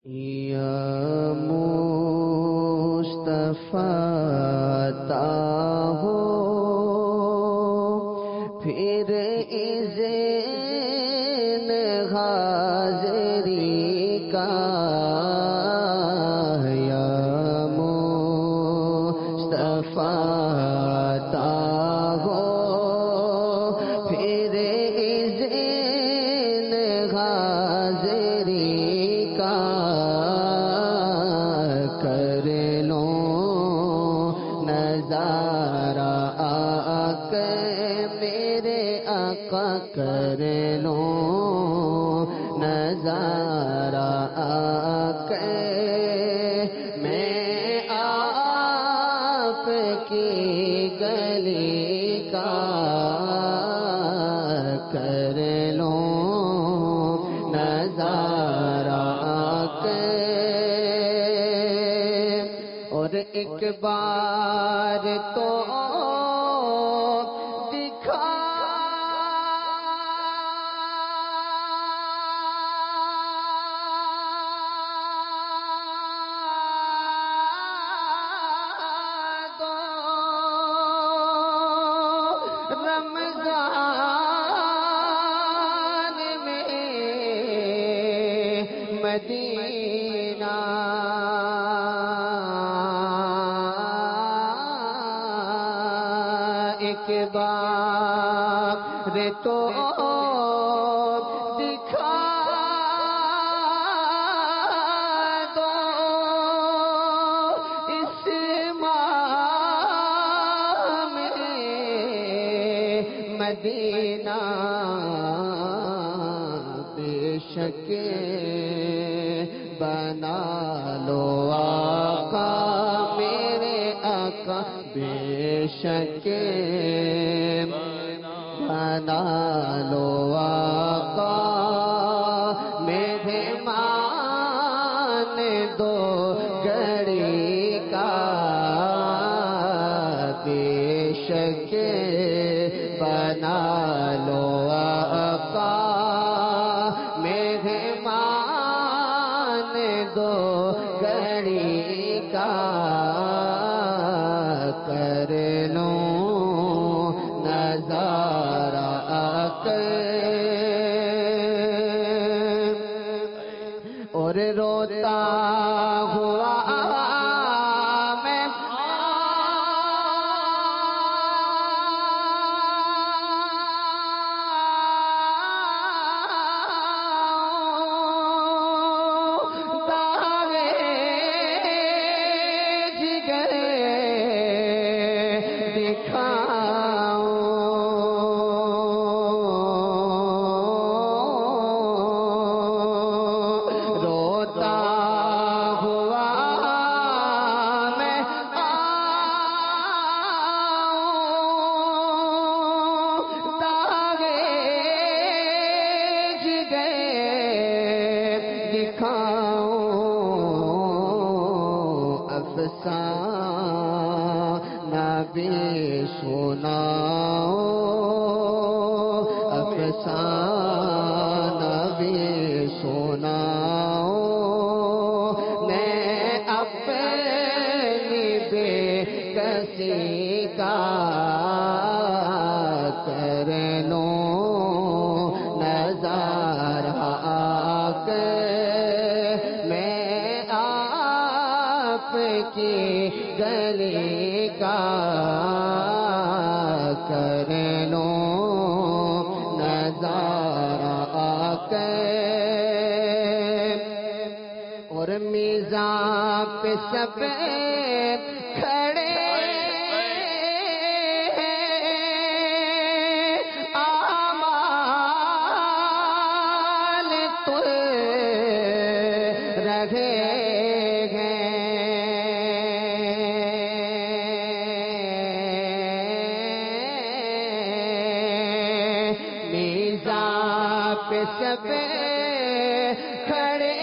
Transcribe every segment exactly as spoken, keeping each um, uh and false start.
یا مصطفیٰ ہو پھر اذن حاضری کا، یا مصطفیٰ ہو پھر اذن حاضری کا، کر لو نظارہ آقا میرے آقا، کر لو نظارہ آقا میں آپ کی گلی کا، کر لو نظارہ آقا، اور ایک بار تو دکھا دو رمضان میں مدینہ، ایک بار تو دکھا دو اس ماہ میں مدینہ، بے شک بنا لو آقا میرے آقا، بے شک بنا لو آقا میرے مان دو گھڑی کا، بے شک بنا لو آقا میرے مان دو گھڑی کا، کر لو نظارہ آقا، اور روتا ہوا میں داغے جگر دکھاؤں، روتا ہوا میں آؤں، داغے جگر دکھاؤں، افسانہ بھی سناؤ، افسانہ بھی سناؤ، میں اپنی بے کسی کا، کر لو نظارہ آقا میں آپ کی گلی کا، کر لو نظارہ آقا، اور میزان پہ سب کھڑے اعمال تو رہے ہیں، میزان پہ سب کھڑے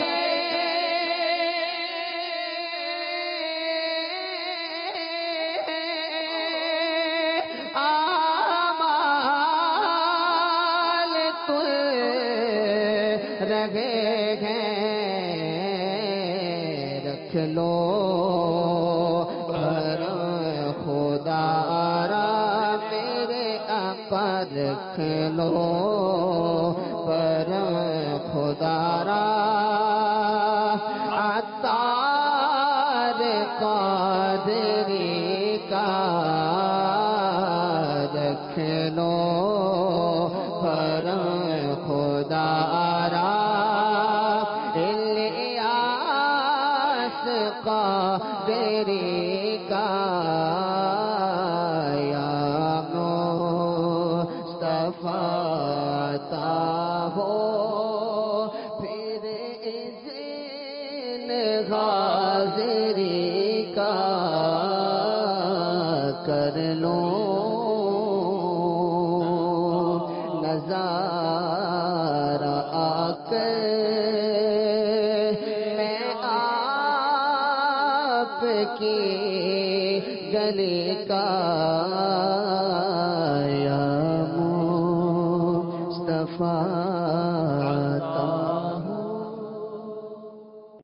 اعمال تو رہے ہیں، لو کرم خدا را میرے آقا رکھ لو کرم خدا را عطار قادری کا رکھ لو کرم خدا را الیاس قادری کا یا مصطفیٰ ہو پھر اذن حاضری کا کر لو نظارہ آ کر میں آپ کی گلی کا یا مصطفیٰ